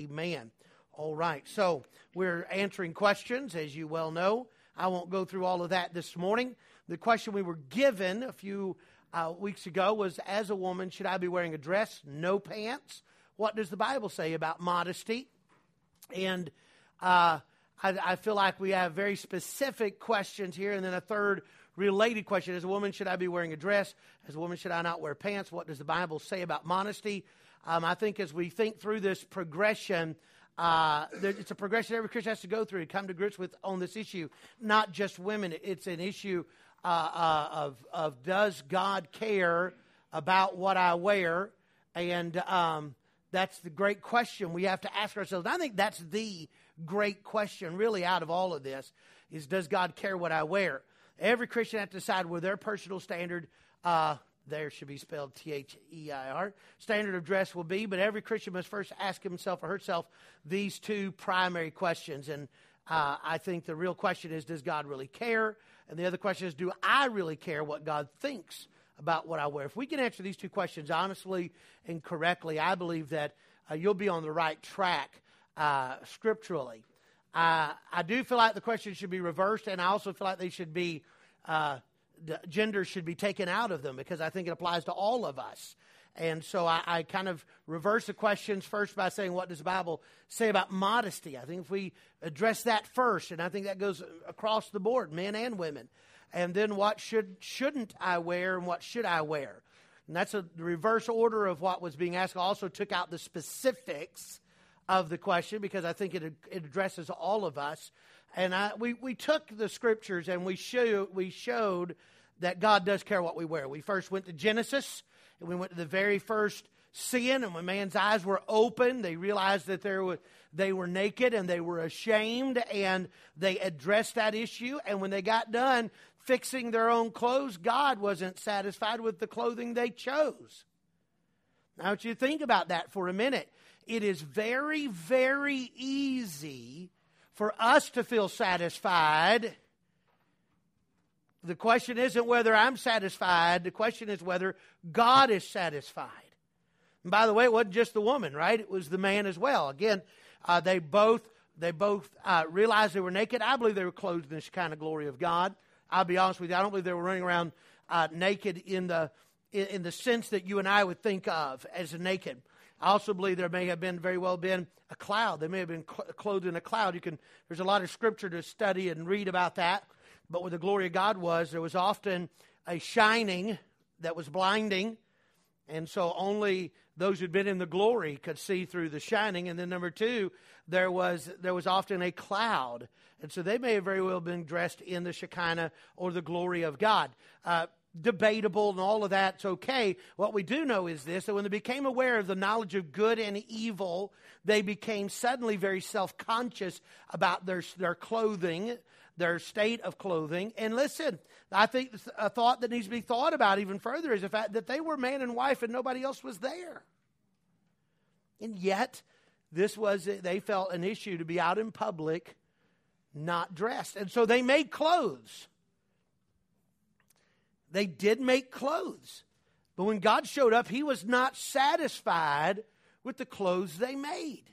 Amen. All right, so we're answering questions, as you well know. I won't go through all of that this morning. The question we were given a few weeks ago was, as a woman, should I be wearing a dress, no pants? What does the Bible say about modesty? And I feel like we have very specific questions here, and then a third related question. As a woman, should I be wearing a dress? As a woman, should I not wear pants? What does the Bible say about modesty? I think as we think through this progression, it's a progression every Christian has to go through to come to grips with on this issue. Not just women. It's an issue of does God care about what I wear? And that's the great question we have to ask ourselves. And I think that's the great question really out of all of this is, does God care what I wear? Every Christian has to decide where their personal standard, there should be spelled T-H-E-I-R, standard of dress will be. But every Christian must first ask himself or herself these two primary questions. And I think the real question is, does God really care? And the other question is, do I really care what God thinks about what I wear? If we can answer these two questions honestly and correctly, I believe that you'll be on the right track scripturally. I do feel like the question should be reversed, and I also feel like they should be the gender should be taken out of them, because I think it applies to all of us. And so I kind of reverse the questions first by saying, what does the Bible say about modesty? I think if we address that first, and I think that goes across the board, men and women. And then what shouldn't I wear, and what should I wear? And that's the reverse order of what was being asked. I also took out the specifics of the question, because I think it addresses all of us. And we took the scriptures and we showed that God does care what we wear. We first went to Genesis, and we went to the very first sin. And when man's eyes were open, they realized that they were naked and they were ashamed, and they addressed that issue. And when they got done fixing their own clothes, God wasn't satisfied with the clothing they chose. Now, I want you to think about that for a minute. It is very, very easy for us to feel satisfied. The question isn't whether I'm satisfied. The question is whether God is satisfied. And by the way, it wasn't just the woman, right? It was the man as well. Again, they both realized they were naked. I believe they were clothed in this kind of glory of God. I'll be honest with you, I don't believe they were running around naked in the sense that you and I would think of as naked. I also believe there may have very well been a cloud. They may have been clothed in a cloud. There's a lot of scripture to study and read about that. But where the glory of God was, there was often a shining that was blinding. And so only those who'd been in the glory could see through the shining. And then number two, there was often a cloud. And so they may have very well been dressed in the Shekinah or the glory of God. Debatable and all of that's okay. What we do know is this, that when they became aware of the knowledge of good and evil, they became suddenly very self-conscious about their clothing, their state of clothing. And listen, I think a thought that needs to be thought about even further is the fact that they were man and wife and nobody else was there. And yet, they felt an issue to be out in public, not dressed. And so they made clothes. They did make clothes. But when God showed up, he was not satisfied with the clothes they made.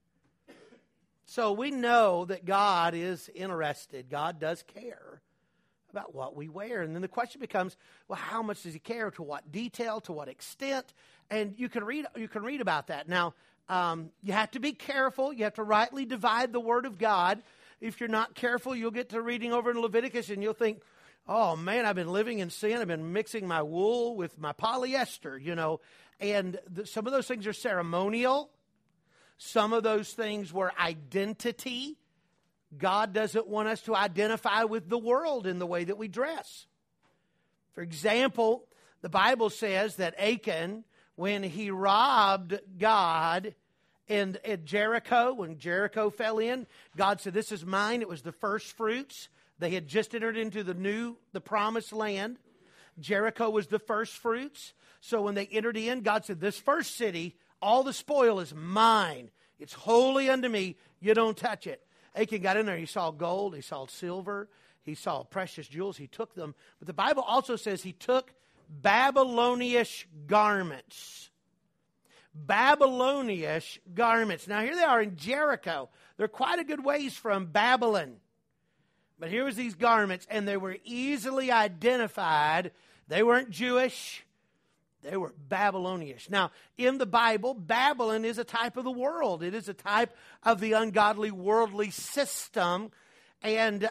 So we know that God is interested. God does care about what we wear. And then the question becomes, well, how much does he care? To what detail? To what extent? And you can read about that. Now, you have to be careful. You have to rightly divide the Word of God. If you're not careful, you'll get to reading over in Leviticus and you'll think, oh, man, I've been living in sin. I've been mixing my wool with my polyester, And some of those things are ceremonial. Some of those things were identity. God doesn't want us to identify with the world in the way that we dress. For example, the Bible says that Achan, when he robbed God at Jericho, when Jericho fell in, God said, this is mine. It was the first fruits. They had just entered into the promised land. Jericho was the first fruits. So when they entered in, God said, this first city, all the spoil is mine. It's holy unto me. You don't touch it. Achan got in there. He saw gold. He saw silver. He saw precious jewels. He took them. But the Bible also says he took Babylonish garments. Babylonish garments. Now, here they are in Jericho. They're quite a good ways from Babylon. But here was these garments, and they were easily identified. They weren't Jewish. They were Babylonish. Now, in the Bible, Babylon is a type of the world. It is a type of the ungodly, worldly system. And,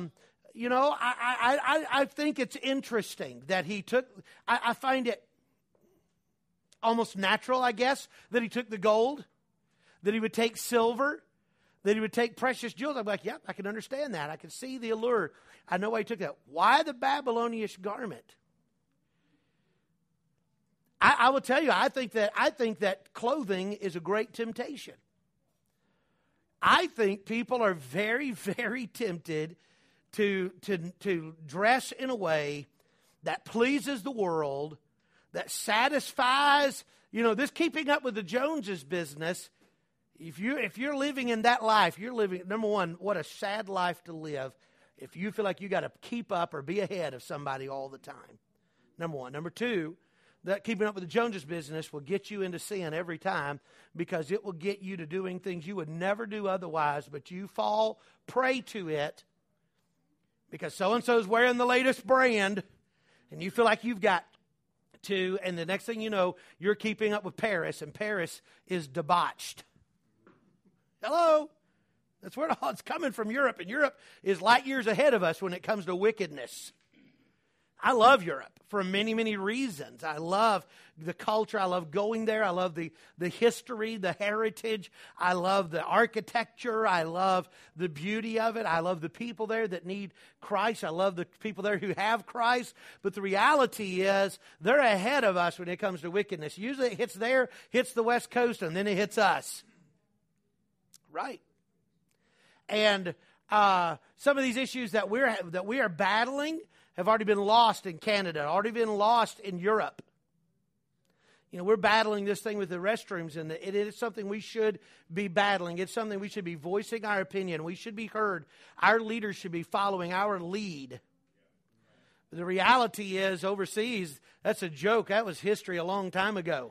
I think it's interesting that he took, I find it almost natural, I guess, that he took the gold, that he would take silver, that he would take precious jewels. I'm like, yep, I can understand that. I can see the allure. I know why he took that. Why the Babylonish garment? I will tell you, I think that clothing is a great temptation. I think people are very, very tempted to dress in a way that pleases the world, that satisfies, this keeping up with the Joneses business. If you're living in that life, you're living, number one, what a sad life to live if you feel like you got to keep up or be ahead of somebody all the time. Number one. Number two, that keeping up with the Joneses business will get you into sin every time, because it will get you to doing things you would never do otherwise, but you fall prey to it because so-and-so is wearing the latest brand, and you feel like you've got to, and the next thing you know, you're keeping up with Paris, and Paris is debauched. Hello? That's where it's coming from, Europe, and Europe is light years ahead of us when it comes to wickedness. I love Europe for many, many reasons. I love the culture. I love going there. I love the history, the heritage. I love the architecture. I love the beauty of it. I love the people there that need Christ. I love the people there who have Christ. But the reality is they're ahead of us when it comes to wickedness. Usually it hits the West Coast, and then it hits us. Right. And some of these issues that we are battling have already been lost in Canada, already been lost in Europe. We're battling this thing with the restrooms, and it is something we should be battling. It's something we should be voicing our opinion. We should be heard. Our leaders should be following our lead. But the reality is, overseas, that's a joke. That was history a long time ago.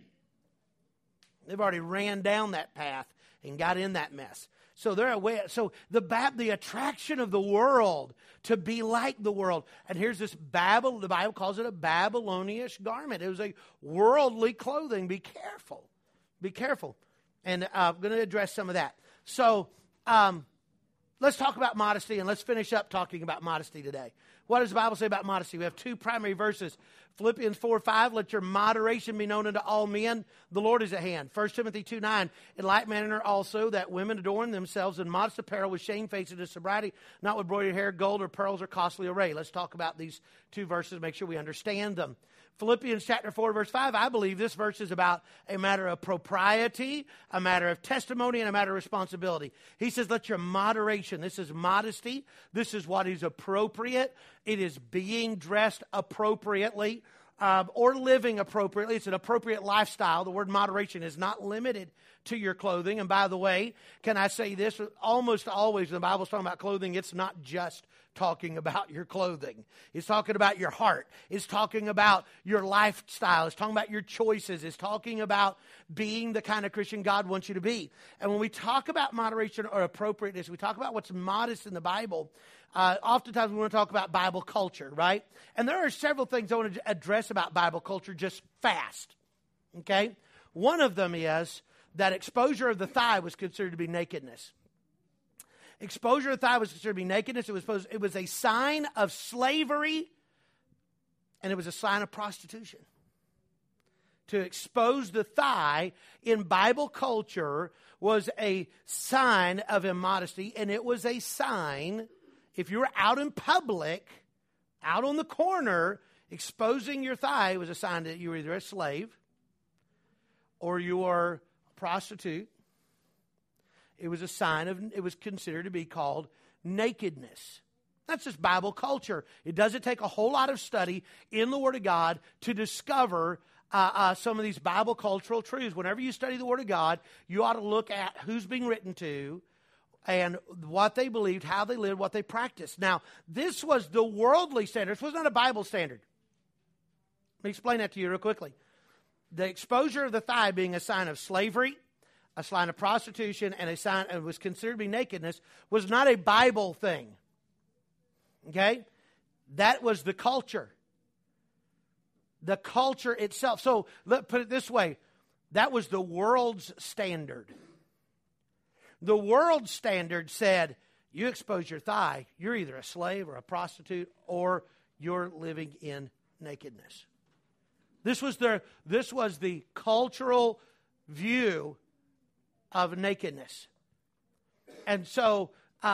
They've already ran down that path and got in that mess. So they're aware. So the attraction of the world to be like the world. And here's this the Bible calls it a Babylonish garment. It was a worldly clothing. Be careful. Be careful. And I'm going to address some of that. So let's talk about modesty, and let's finish up talking about modesty today. What does the Bible say about modesty? We have two primary verses. Philippians 4:5, let your moderation be known unto all men. The Lord is at hand. 1 Timothy 2:9, in like manner also that women adorn themselves in modest apparel with shamefacedness, sobriety, not with broidered hair, gold, or pearls, or costly array. Let's talk about these two verses, make sure we understand them. Philippians chapter 4, verse 5, I believe this verse is about a matter of propriety, a matter of testimony, and a matter of responsibility. He says, let your moderation, this is modesty, this is what is appropriate, it is being dressed appropriately, or living appropriately. It's an appropriate lifestyle. The word moderation is not limited to your clothing. And by the way, can I say this? Almost always when the Bible's talking about clothing, it's not just talking about your clothing. It's talking about your heart. It's talking about your lifestyle. It's talking about your choices. It's talking about being the kind of Christian God wants you to be. And when we talk about moderation or appropriateness, we talk about what's modest in the Bible. Oftentimes we want to talk about Bible culture, right? And there are several things I want to address about Bible culture just fast, okay? One of them is that exposure of the thigh was considered to be nakedness. Exposure of the thigh was considered to be nakedness. It was a sign of slavery, and it was a sign of prostitution. To expose the thigh in Bible culture was a sign of immodesty, and it was a sign, if you were out in public, out on the corner, exposing your thigh, it was a sign that you were either a slave or you were a prostitute. It was a sign of, it was considered to be called nakedness. That's just Bible culture. It doesn't take a whole lot of study in the Word of God to discover some of these Bible cultural truths. Whenever you study the Word of God, you ought to look at who's being written to and what they believed, how they lived, what they practiced. Now, this was the worldly standard. This was not a Bible standard. Let me explain that to you real quickly. the exposure of the thigh being a sign of slavery, a sign of prostitution, and a sign it was considered to be nakedness, was not a Bible thing. Okay? That was the culture. The culture itself. So, let's put it this way. That was the world's standard. The world's standard said, you expose your thigh, you're either a slave or a prostitute, or you're living in nakedness. This was the cultural view of nakedness. And so,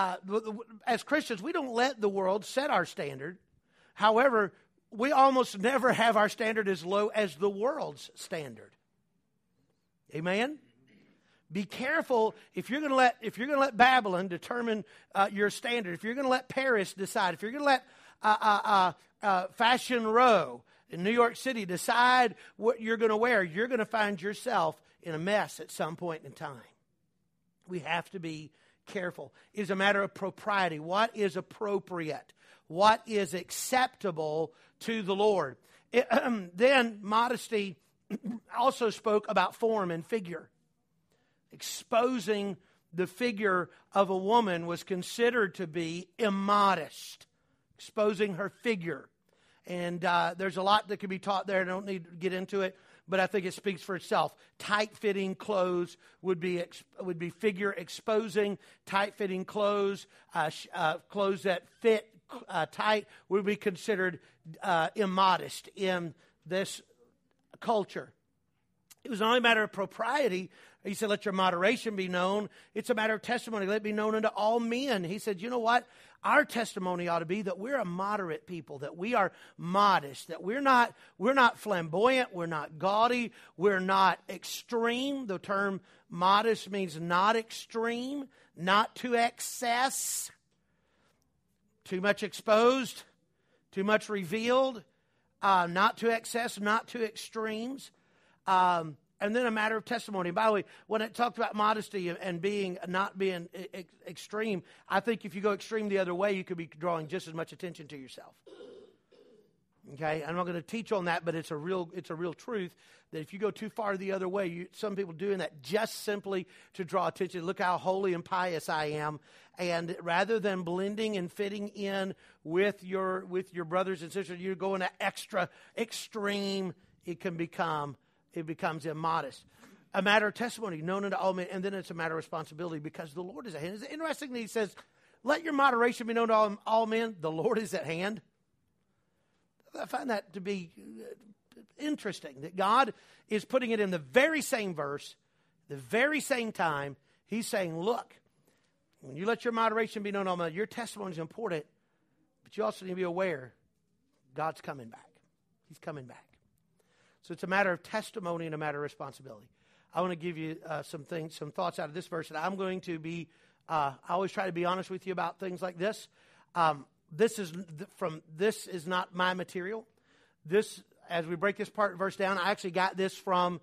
as Christians, we don't let the world set our standard. However, we almost never have our standard as low as the world's standard. Amen? Be careful if you're going to let Babylon determine your standard. If you're going to let Paris decide. If you're going to let Fashion Row in New York City decide what you're going to wear, you're going to find yourself in a mess at some point in time. We have to be careful. It is a matter of propriety. What is appropriate? What is acceptable to the Lord? Then modesty also spoke about form and figure. Exposing the figure of a woman was considered to be immodest. Exposing her figure. And there's a lot that can be taught there. I don't need to get into it, but I think it speaks for itself. Tight-fitting clothes would be figure exposing. Tight-fitting clothes, clothes that fit tight, would be considered immodest in this culture. It was only a matter of propriety. He said, let your moderation be known. It's a matter of testimony. Let it be known unto all men. He said, you know what? Our testimony ought to be that we're a moderate people, that we are modest, that we're not flamboyant, we're not gaudy, we're not extreme. The term modest means not extreme, not to excess, too much exposed, too much revealed, not to excess, not to extremes. And then a matter of testimony. By the way, when it talked about modesty and not being extreme, I think if you go extreme the other way, you could be drawing just as much attention to yourself. Okay, I'm not going to teach on that, but it's a real truth that if you go too far the other way, some people doing that just simply to draw attention. Look how holy and pious I am, and rather than blending and fitting in with your brothers and sisters, you're going to extra extreme. It becomes immodest. A matter of testimony, known unto all men, and then it's a matter of responsibility because the Lord is at hand. It's interesting that he says, let your moderation be known to all men. The Lord is at hand. I find that to be interesting, that God is putting it in the very same verse, the very same time. He's saying, look, when you let your moderation be known to all men, your testimony is important, but you also need to be aware God's coming back. He's coming back. So it's a matter of testimony and a matter of responsibility. I want to give you some thoughts out of this verse, and I'm going to be. I always try to be honest with you about things like this. This is not my material. This, as we break this verse down, I actually got this from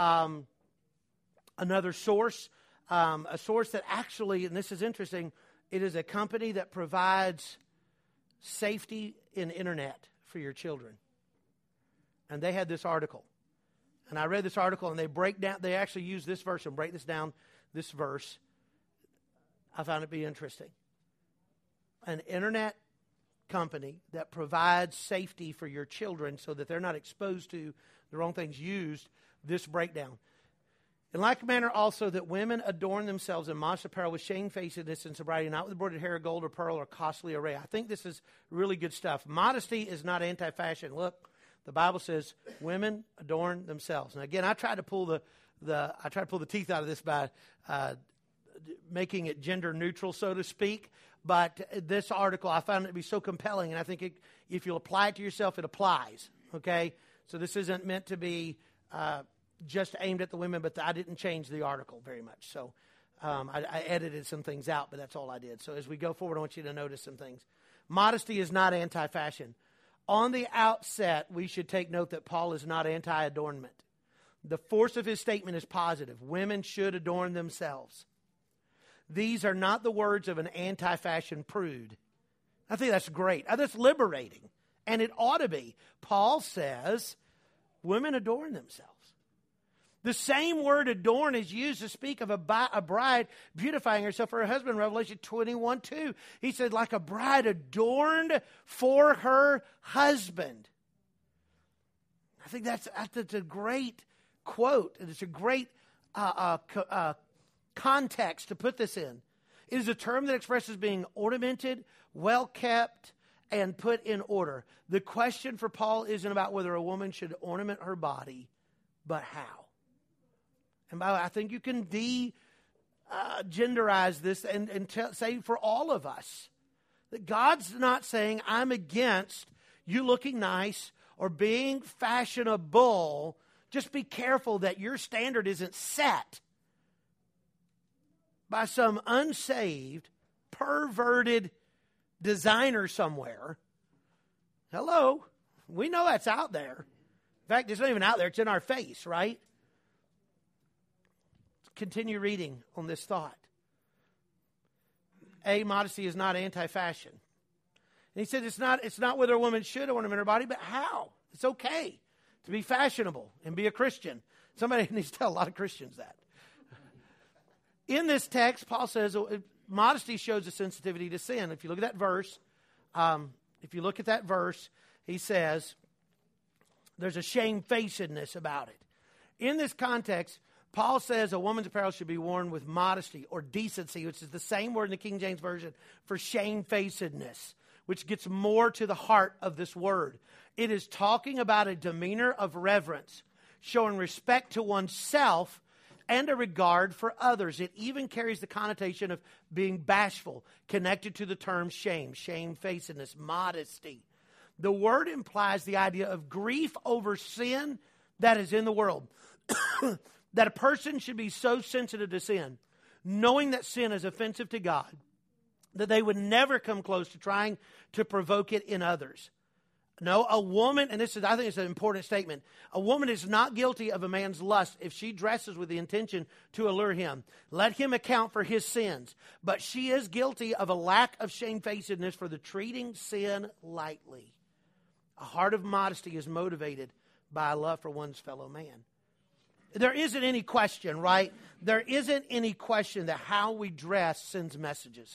another source, a source that actually, and this is interesting, it is a company that provides safety in internet for your children. And they had this article. And I read this article, and they actually use this verse and break this verse. I found it to be interesting. An internet company that provides safety for your children so that they're not exposed to the wrong things used this breakdown. In like manner also that women adorn themselves in modest apparel with shamefacedness and sobriety, not with embroidered hair, gold, or pearl, or costly array. I think this is really good stuff. Modesty is not anti-fashion. Look. The Bible says women adorn themselves. And again, I try to pull the teeth out of this by making it gender neutral, so to speak. But this article, I found it to be so compelling, and I think if you'll apply it to yourself, it applies. Okay, so this isn't meant to be just aimed at the women, but I didn't change the article very much. So I edited some things out, but that's all I did. So as we go forward, I want you to notice some things. Modesty is not anti-fashion. On the outset, we should take note that Paul is not anti-adornment. The force of his statement is positive. Women should adorn themselves. These are not the words of an anti-fashion prude. I think that's great. That's liberating. And it ought to be. Paul says, women adorn themselves. The same word adorn is used to speak of a bride beautifying herself for her husband. Revelation 21:2. He said, like a bride adorned for her husband. I think that's a great quote. And it's a great context to put this in. It is a term that expresses being ornamented, well-kept, and put in order. The question for Paul isn't about whether a woman should ornament her body, but how. And by the way, I think you can genderize this and say for all of us that God's not saying I'm against you looking nice or being fashionable. Just be careful that your standard isn't set by some unsaved, perverted designer somewhere. Hello. We know that's out there. In fact, it's not even out there. It's in our face, right? Continue reading on this thought. Modesty is not anti-fashion. And he said it's not whether a woman should ornament her body, but how. It's okay to be fashionable and be a Christian. Somebody needs to tell a lot of Christians that. In this text, Paul says modesty shows a sensitivity to sin. If you look at that verse, he says there's a shamefacedness about it. In this context, Paul says a woman's apparel should be worn with modesty or decency, which is the same word in the King James Version for shamefacedness, which gets more to the heart of this word. It is talking about a demeanor of reverence, showing respect to oneself and a regard for others. It even carries the connotation of being bashful, connected to the term shame, shamefacedness, modesty. The word implies the idea of grief over sin that is in the world. That a person should be so sensitive to sin, knowing that sin is offensive to God, that they would never come close to trying to provoke it in others. No, a woman, and I think it's an important statement, a woman is not guilty of a man's lust if she dresses with the intention to allure him. Let him account for his sins. But she is guilty of a lack of shamefacedness for the treating sin lightly. A heart of modesty is motivated by a love for one's fellow man. There isn't any question, right? There isn't any question that how we dress sends messages.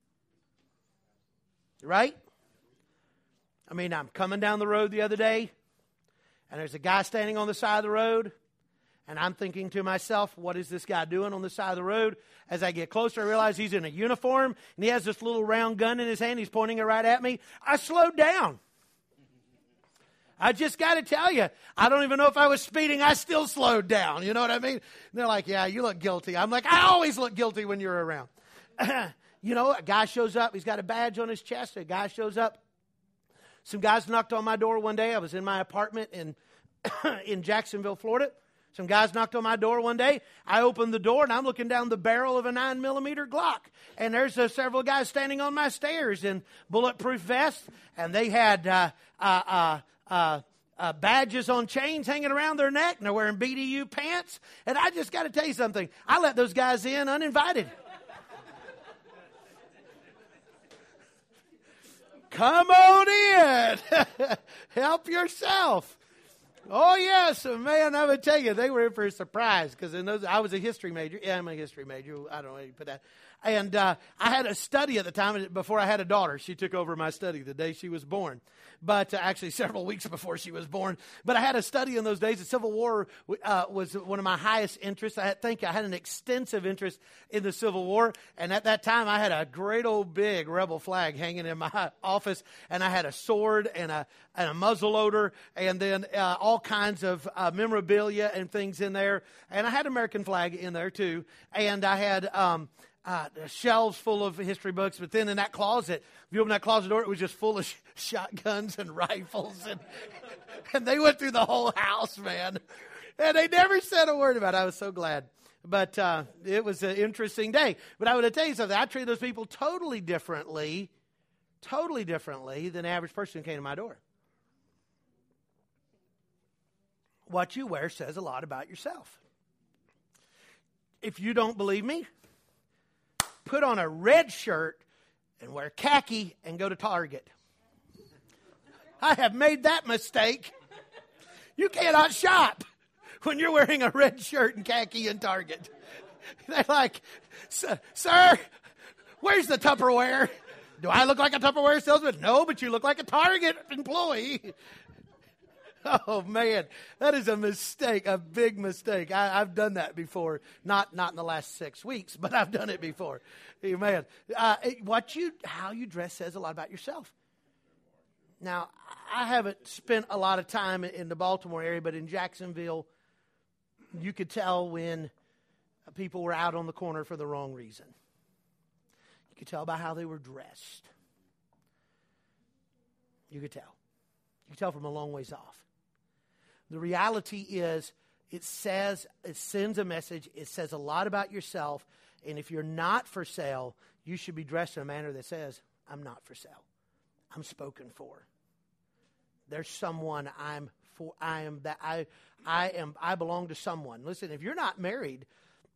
Right? I mean, I'm coming down the road the other day, and there's a guy standing on the side of the road, and I'm thinking to myself, what is this guy doing on the side of the road? As I get closer, I realize he's in a uniform, and he has this little round gun in his hand. He's pointing it right at me. I slowed down. I just got to tell you, I don't even know if I was speeding. I still slowed down. You know what I mean? And they're like, yeah, you look guilty. I'm like, I always look guilty when you're around. You know, a guy shows up. He's got a badge on his chest. A guy shows up. Some guys knocked on my door one day. I was in my apartment in Jacksonville, Florida. Some guys knocked on my door one day. I opened the door, and I'm looking down the barrel of a 9mm Glock. And there's several guys standing on my stairs in bulletproof vests, and they had badges on chains hanging around their neck, and they're wearing BDU pants. And I just got to tell you something. I let those guys in uninvited. Come on in. Help yourself. Oh, yes. Man, I would tell you, they were in for a surprise because I was a history major. Yeah, I'm a history major. I don't know how you put that. And I had a study at the time before I had a daughter. She took over my study the day she was born. But actually several weeks before she was born. But I had a study in those days. The Civil War was one of my highest interests. I had an extensive interest in the Civil War. And at that time, I had a great old big rebel flag hanging in my office. And I had a sword and a muzzleloader and then all kinds of memorabilia and things in there. And I had an American flag in there too. And I had shelves full of history books, but then in that closet, if you open that closet door, it was just full of shotguns and rifles, and they went through the whole house, man, and they never said a word about it. I was so glad, but it was an interesting day. But I would tell you something, I treat those people totally differently than the average person who came to my door. What you wear says a lot about yourself. If you don't believe me, put on a red shirt and wear khaki and go to Target. I have made that mistake. You cannot shop when you're wearing a red shirt and khaki in Target. They're like, sir, where's the Tupperware? Do I look like a Tupperware salesman? No, but you look like a Target employee. Oh, man, that is a mistake, a big mistake. I've done that before. Not in the last 6 weeks, but I've done it before. Amen. How you dress says a lot about yourself. Now, I haven't spent a lot of time in the Baltimore area, but in Jacksonville, you could tell when people were out on the corner for the wrong reason. You could tell by how they were dressed. You could tell. You could tell from a long ways off. The reality is, it sends a message. It says a lot about yourself. And if you're not for sale, you should be dressed in a manner that says, I'm not for sale. I'm spoken for. There's someone I'm for. I belong to someone. Listen, if you're not married,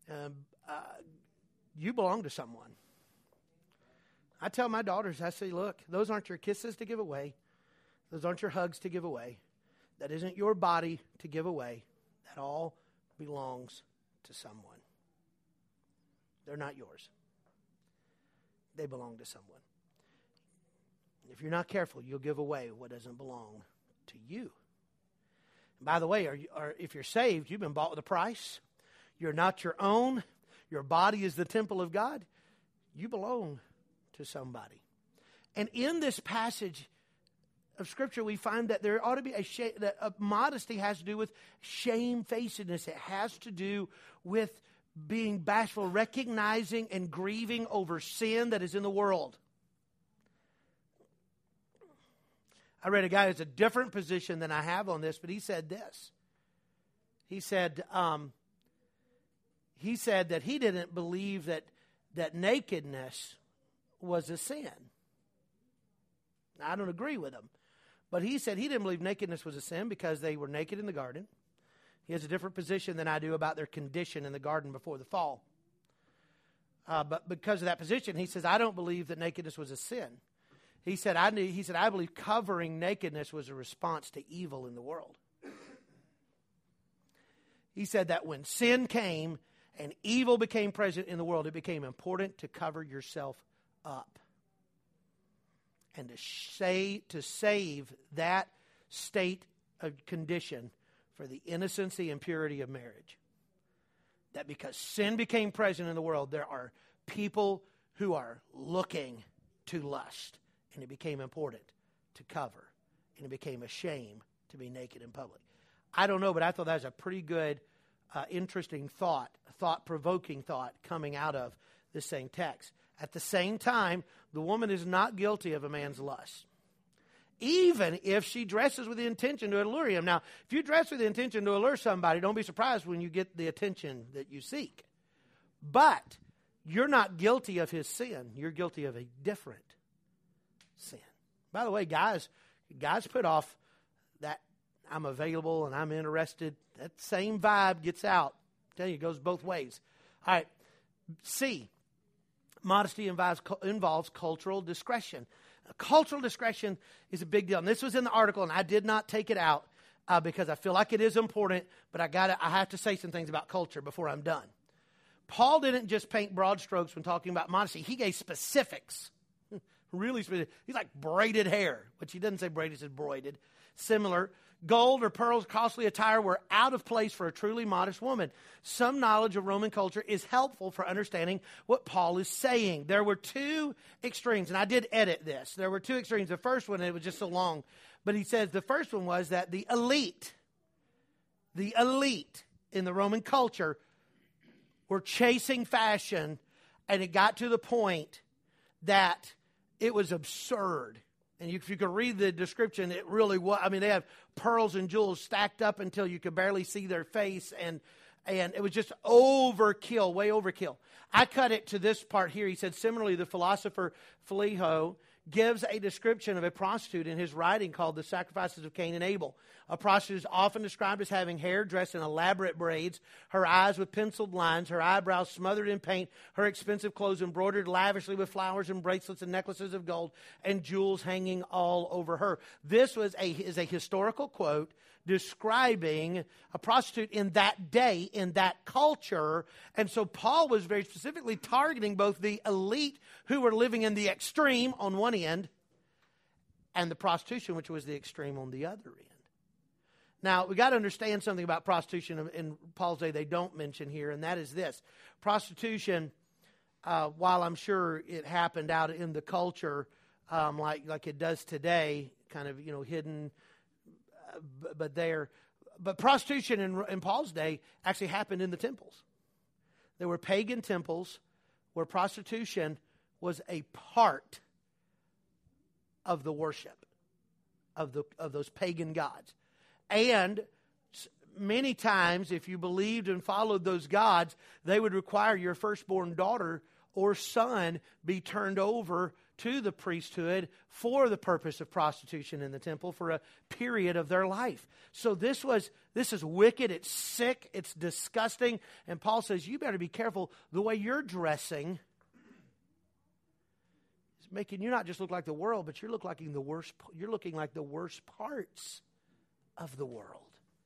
you belong to someone. I tell my daughters, I say, look, those aren't your kisses to give away. Those aren't your hugs to give away. That isn't your body to give away. That all belongs to someone. They're not yours. They belong to someone. If you're not careful, you'll give away what doesn't belong to you. And by the way, if you're saved, you've been bought with a price. You're not your own. Your body is the temple of God. You belong to somebody. And in this passage of Scripture, we find that there ought to be that modesty has to do with shamefacedness. It has to do with being bashful, recognizing and grieving over sin that is in the world. I read a guy who has a different position than I have on this, but he said this. He said that he didn't believe that nakedness was a sin. Now, I don't agree with him. But he said he didn't believe nakedness was a sin because they were naked in the garden. He has a different position than I do about their condition in the garden before the fall. But because of that position, he says, I don't believe that nakedness was a sin. He said, I believe covering nakedness was a response to evil in the world. He said that when sin came and evil became present in the world, it became important to cover yourself up. And to save that state of condition for the innocency and purity of marriage. That because sin became present in the world, there are people who are looking to lust. And it became important to cover. And it became a shame to be naked in public. I don't know, but I thought that was a pretty good, interesting thought-provoking thought coming out of this same text. At the same time, the woman is not guilty of a man's lust, even if she dresses with the intention to allure him. Now, if you dress with the intention to allure somebody, don't be surprised when you get the attention that you seek. But you're not guilty of his sin. You're guilty of a different sin. By the way, guys put off that I'm available and I'm interested. That same vibe gets out. I tell you, it goes both ways. All right, C. Modesty involves cultural discretion. Cultural discretion is a big deal. And this was in the article, and I did not take it out because I feel like it is important, but I have to say some things about culture before I'm done. Paul didn't just paint broad strokes when talking about modesty. He gave specifics. Really specific. He's like braided hair, which he doesn't say braided, he says broided. Similar. Gold or pearls, costly attire were out of place for a truly modest woman. Some knowledge of Roman culture is helpful for understanding what Paul is saying. There were two extremes, and I did edit this. There were two extremes. The first one, it was just so long, but he says the first one was that the elite in the Roman culture were chasing fashion, and it got to the point that it was absurd. And if you could read the description, it really was. I mean, they have pearls and jewels stacked up until you could barely see their face. And it was just overkill, way overkill. I cut it to this part here. He said, similarly, the philosopher Philo gives a description of a prostitute in his writing called The Sacrifices of Cain and Abel. A prostitute is often described as having hair dressed in elaborate braids, her eyes with penciled lines, her eyebrows smothered in paint, her expensive clothes embroidered lavishly with flowers and bracelets and necklaces of gold, and jewels hanging all over her. This is a historical quote describing a prostitute in that day, in that culture. And so Paul was very specifically targeting both the elite who were living in the extreme on one end and the prostitution, which was the extreme on the other end. Now, we got to understand something about prostitution in Paul's day they don't mention here, and that is this. Prostitution, while I'm sure it happened out in the culture like it does today, kind of, hidden, but prostitution in Paul's day actually happened in the temples. There were pagan temples where prostitution was a part of the worship of those pagan gods. And many times, if you believed and followed those gods, they would require your firstborn daughter or son be turned over to the priesthood for the purpose of prostitution in the temple for a period of their life. So this is wicked, it's sick, it's disgusting. And Paul says, you better be careful. The way you're dressing is making you not just look like the world, but you're looking like the worst parts of the world.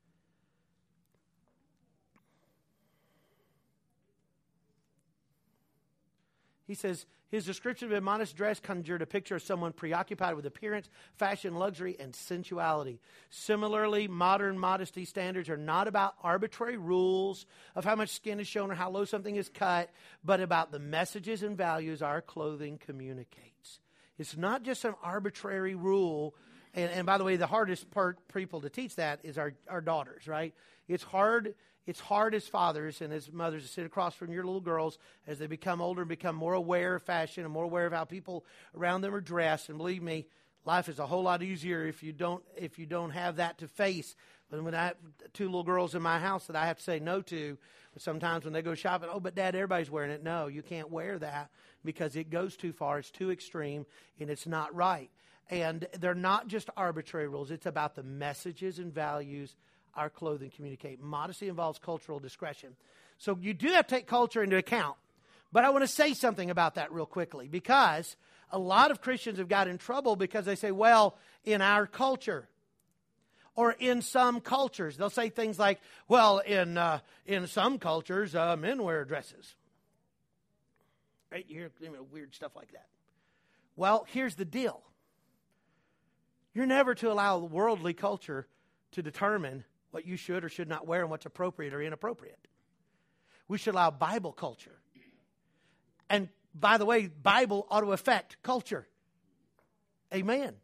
He says, his description of immodest dress conjured a picture of someone preoccupied with appearance, fashion, luxury, and sensuality. Similarly, modern modesty standards are not about arbitrary rules of how much skin is shown or how low something is cut, but about the messages and values our clothing communicates. It's not just some arbitrary rule. And by the way, the hardest part people to teach that is our daughters, right? It's hard as fathers and as mothers to sit across from your little girls as they become older and become more aware of fashion and more aware of how people around them are dressed. And believe me, life is a whole lot easier if you don't have that to face. But when I have two little girls in my house that I have to say no to, sometimes when they go shopping, oh, but Dad, everybody's wearing it. No, you can't wear that because it goes too far. It's too extreme and it's not right. And they're not just arbitrary rules. It's about the messages and values our clothing communicate. Modesty involves cultural discretion. So you do have to take culture into account. But I want to say something about that real quickly, because a lot of Christians have got in trouble because they say, well, in our culture or in some cultures. They'll say things like, well, in some cultures, men wear dresses. Right? You hear weird stuff like that. Well, here's the deal. You're never to allow worldly culture to determine what you should or should not wear and what's appropriate or inappropriate. We should allow Bible culture. And by the way, Bible ought to affect culture. Amen.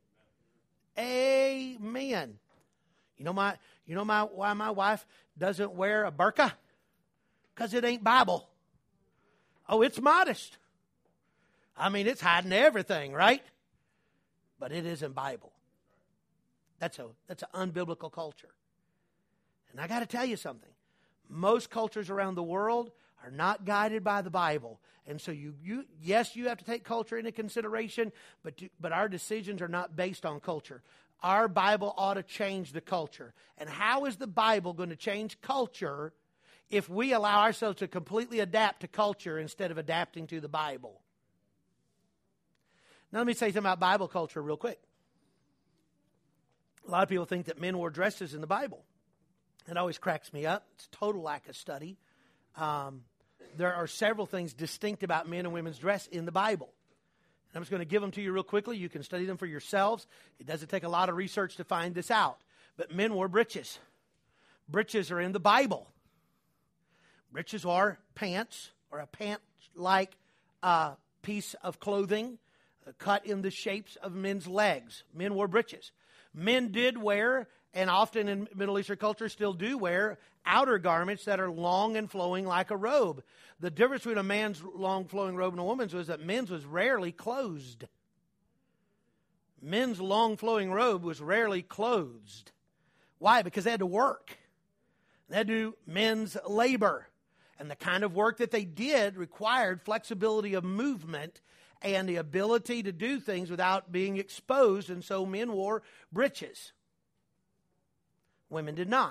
Amen. Why my wife doesn't wear a burqa? Because it ain't Bible. Oh, it's modest. I mean, it's hiding everything, right? But it isn't Bible. That's an unbiblical culture. And I got to tell you something. Most cultures around the world are not guided by the Bible. And so you have to take culture into consideration, but our decisions are not based on culture. Our Bible ought to change the culture. And how is the Bible going to change culture if we allow ourselves to completely adapt to culture instead of adapting to the Bible? Now let me say something about Bible culture real quick. A lot of people think that men wore dresses in the Bible. It always cracks me up. It's a total lack of study. There are several things distinct about men and women's dress in the Bible. And I'm just going to give them to you real quickly. You can study them for yourselves. It doesn't take a lot of research to find this out. But men wore breeches. Breeches are in the Bible. Breeches are pants or a pant-like piece of clothing cut in the shapes of men's legs. Men wore breeches. Men did wear, and often in Middle Eastern culture still do wear, outer garments that are long and flowing like a robe. The difference between a man's long flowing robe and a woman's was that men's was rarely closed. Men's long flowing robe was rarely closed. Why? Because they had to work. They had to do men's labor. And the kind of work that they did required flexibility of movement and the ability to do things without being exposed. And so men wore breeches. Women did not.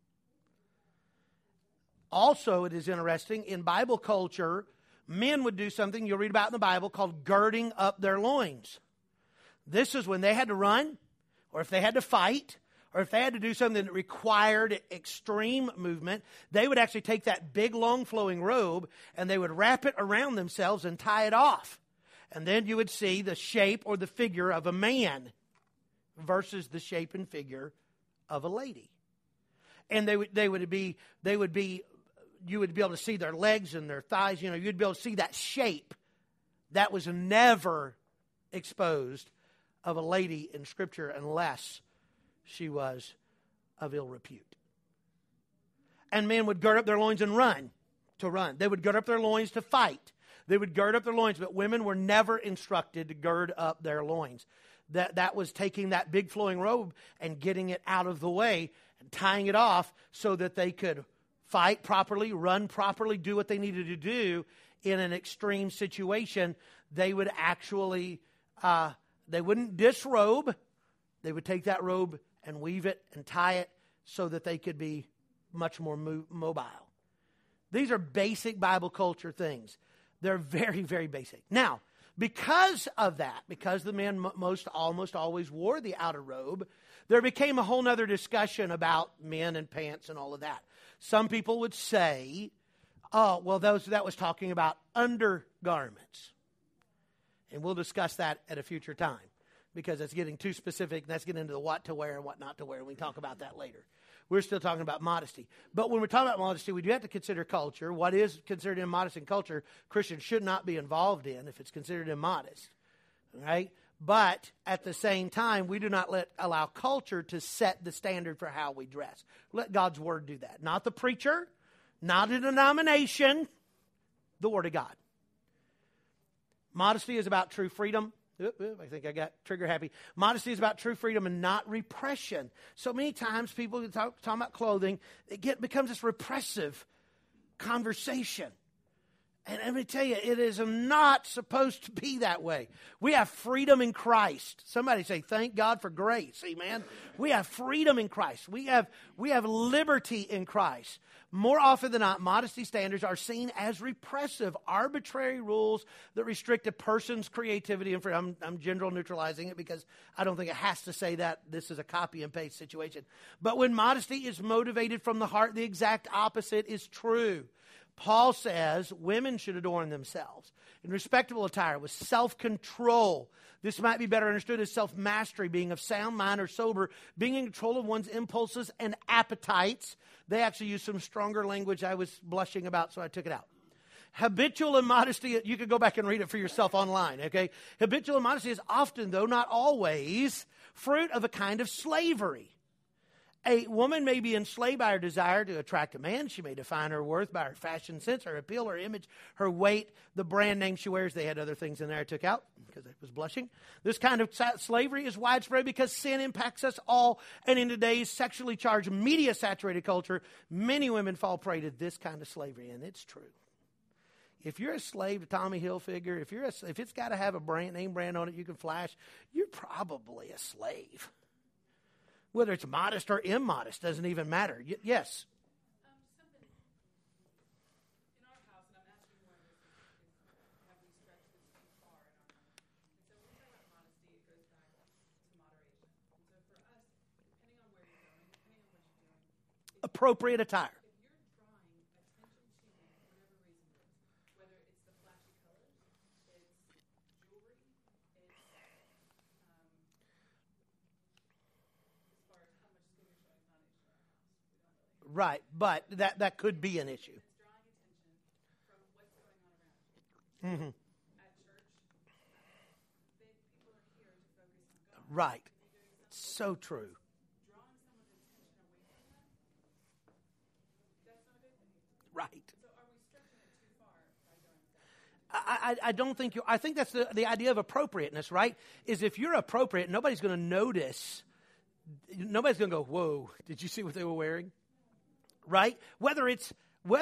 Also, it is interesting, in Bible culture, men would do something you'll read about in the Bible called girding up their loins. This is when they had to run, or if they had to fight, or if they had to do something that required extreme movement, they would actually take that big, long flowing robe and they would wrap it around themselves and tie it off. And then you would see the shape or the figure of a man versus the shape and figure of a lady. And you would be able to see their legs and their thighs. You'd be able to see that shape that was never exposed of a lady in Scripture unless she was of ill repute. And men would gird up their loins and run. They would gird up their loins to fight. They would gird up their loins, but women were never instructed to gird up their loins. That was taking that big flowing robe and getting it out of the way and tying it off so that they could fight properly, run properly, do what they needed to do in an extreme situation. They would actually, they wouldn't disrobe. They would take that robe and weave it and tie it so that they could be much more mobile. These are basic Bible culture things. They're very, very basic. Now, because of that, because the men almost always wore the outer robe, there became a whole other discussion about men and pants and all of that. Some people would say, oh, well, that was talking about undergarments. And we'll discuss that at a future time, because it's getting too specific, and that's getting into the what to wear and what not to wear. We can talk about that later. We're still talking about modesty. But when we're talking about modesty, we do have to consider culture. What is considered immodest in culture, Christians should not be involved in if it's considered immodest. Right? But at the same time, we do not allow culture to set the standard for how we dress. Let God's Word do that. Not the preacher, not a denomination, the Word of God. Modesty is about true freedom. I think I got trigger happy. Modesty is about true freedom and not repression. So many times people talk about clothing, it becomes this repressive conversation. And let me tell you, it is not supposed to be that way. We have freedom in Christ. Somebody say, thank God for grace. Amen. We have freedom in Christ. We have liberty in Christ. More often than not, modesty standards are seen as repressive, arbitrary rules that restrict a person's creativity and freedom. I'm general neutralizing it because I don't think it has to say that. This is a copy and paste situation. But when modesty is motivated from the heart, the exact opposite is true. Paul says women should adorn themselves in respectable attire with self-control. This might be better understood as self-mastery, being of sound mind or sober, being in control of one's impulses and appetites. They actually use some stronger language I was blushing about, so I took it out. Habitual immodesty, you can go back and read it for yourself online, okay? Habitual immodesty is often, though not always, fruit of a kind of slavery. A woman may be enslaved by her desire to attract a man. She may define her worth by her fashion sense, her appeal, her image, her weight, the brand name she wears. They had other things in there I took out because I was blushing. This kind of slavery is widespread because sin impacts us all. And in today's sexually charged, media-saturated culture, many women fall prey to this kind of slavery. And it's true. If you're a slave to Tommy Hilfiger, if it's got to have a name brand on it you can flash, you're probably a slave. Whether it's modest or immodest doesn't even matter. Yes? Something in our house, and I'm asking one of this, have we stretched this too far in our home? And so when we talk about modesty, it goes back to moderation. And so for us, depending on where you're going, depending on what you're doing, Appropriate attire. if you're drawing attention to whatever reason it is, whether it's the flashy colors, it's jewelry, it's Right, but that could be an issue. It's drawing attention from what's going on around you. Mm-hmm. At church, people are here to focus on God. Right. So true. Drawing someone's attention away from that, that's not a good thing. Right. So are we stretching it too far by doing that? I don't think I think that's the idea of appropriateness, right? Is if you're appropriate, nobody's going to notice. Nobody's going to go, whoa, did you see what they were wearing? Right? Whether it's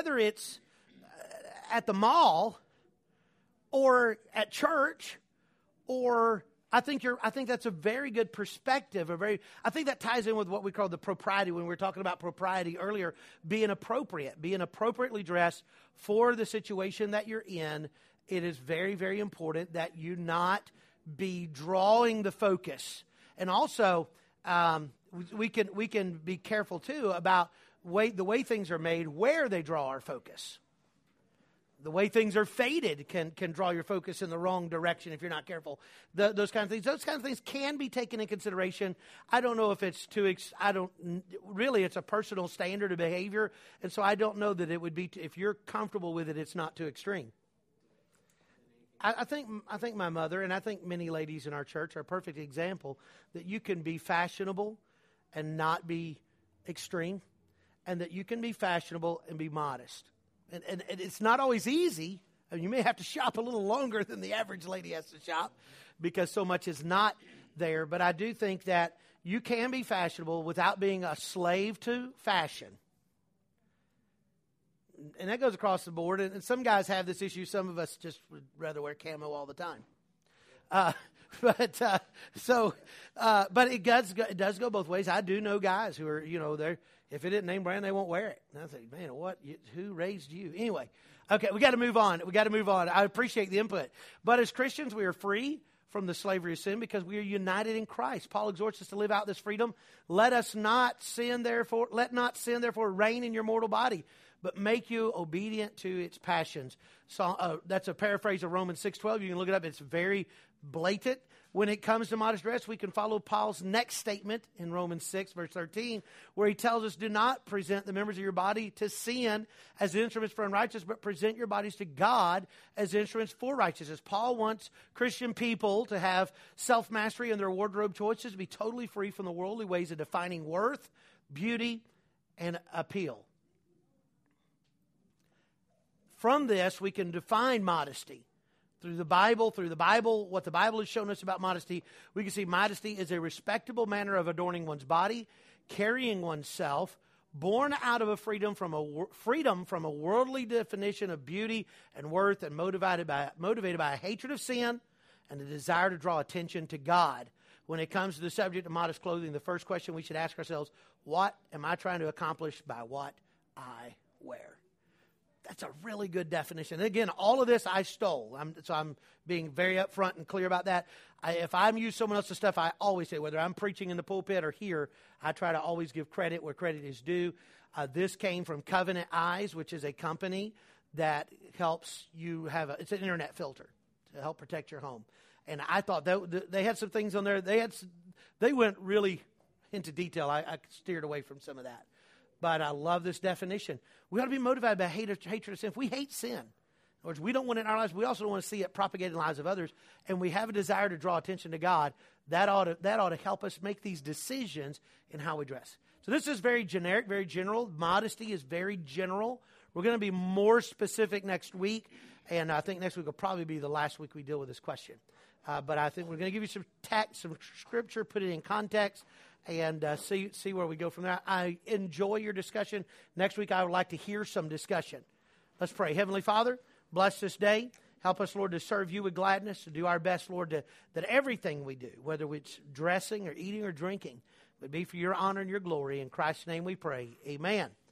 at the mall or at church, or I think that's a very good perspective. I think that ties in with what we call the propriety when we were talking about propriety earlier, being appropriately dressed for the situation that you're in. It is very, very important that you not be drawing the focus. And also, we can be careful too about the way things are made, where they draw our focus. The way things are faded can draw your focus in the wrong direction if you're not careful. Those kind of things. Those kind of things can be taken in consideration. I don't know if it's really it's a personal standard of behavior, and so I don't know that it would be, if you're comfortable with it, it's not too extreme. I think my mother, and I think many ladies in our church are a perfect example that you can be fashionable and not be extreme, and that you can be fashionable and be modest. And it's not always easy. I mean, you may have to shop a little longer than the average lady has to shop because so much is not there. But I do think that you can be fashionable without being a slave to fashion. And that goes across the board. And some guys have this issue. Some of us just would rather wear camo all the time. But it does go both ways. I do know guys who are, if it isn't name brand, they won't wear it. And I think, man, who raised you? Anyway, okay, we got to move on. I appreciate the input. But as Christians, we are free from the slavery of sin because we are united in Christ. Paul exhorts us to live out this freedom. Let not sin therefore reign in your mortal body, but make you obedient to its passions. So that's a paraphrase of Romans 6:12. You can look it up. It's very blatant. When it comes to modest dress, we can follow Paul's next statement in Romans 6, verse 13, where he tells us, do not present the members of your body to sin as instruments for unrighteousness, but present your bodies to God as instruments for righteousness. Paul wants Christian people to have self-mastery in their wardrobe choices, to be totally free from the worldly ways of defining worth, beauty, and appeal. From this, we can define modesty. Through the Bible, what the Bible has shown us about modesty, we can see modesty is a respectable manner of adorning one's body, carrying oneself, born out of a freedom from a worldly definition of beauty and worth, and motivated by a hatred of sin and a desire to draw attention to God. When it comes to the subject of modest clothing, the first question we should ask ourselves, what am I trying to accomplish by what I wear? That's a really good definition. And again, all of this I stole. I'm being very upfront and clear about that. If I'm using someone else's stuff, I always say, whether I'm preaching in the pulpit or here, I try to always give credit where credit is due. This came from Covenant Eyes, which is a company that helps you it's an internet filter to help protect your home. And I thought they had some things on there. They went really into detail. I steered away from some of that. But I love this definition. We ought to be motivated by hatred of sin. If we hate sin, in other words, we don't want it in our lives, we also don't want to see it propagated in the lives of others, and we have a desire to draw attention to God, that ought to help us make these decisions in how we dress. So this is very generic, very general. Modesty is very general. We're going to be more specific next week, and I think next week will probably be the last week we deal with this question. But I think we're going to give you some text, some scripture, put it in context, and see where we go from there. I enjoy your discussion. Next week, I would like to hear some discussion. Let's pray. Heavenly Father, bless this day. Help us, Lord, to serve you with gladness, to do our best, Lord, that everything we do, whether it's dressing or eating or drinking, would be for your honor and your glory. In Christ's name we pray. Amen.